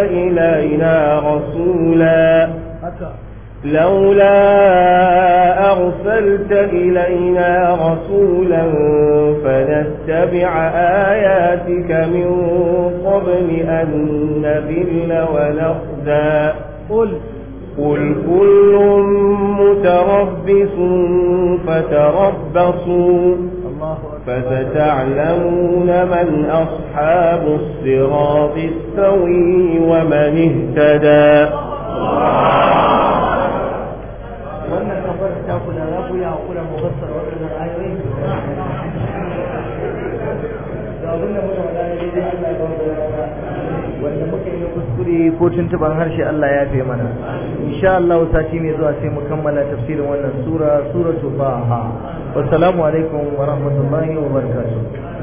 إلينا رسولا فنتبع آياتك من قبل أن نذل ونخزى قل كل متربص فتربصوا فستعلمون من أصحاب الصراط السوي ومن اهتدى wannan kafar ta kula za ku yi hakura mu fassara waɗannan ayoyi da abin da muka faɗa ne dai Allah ya ba mu lafiya wanda muka yi kuskure ko tuntuban harshe Allah ya fi mana insha Allah sati mai zuwa sai mu kammala tafsirin wannan sura suratul Taha wassalamu alaikum wa rahmatullahi wa barakatuh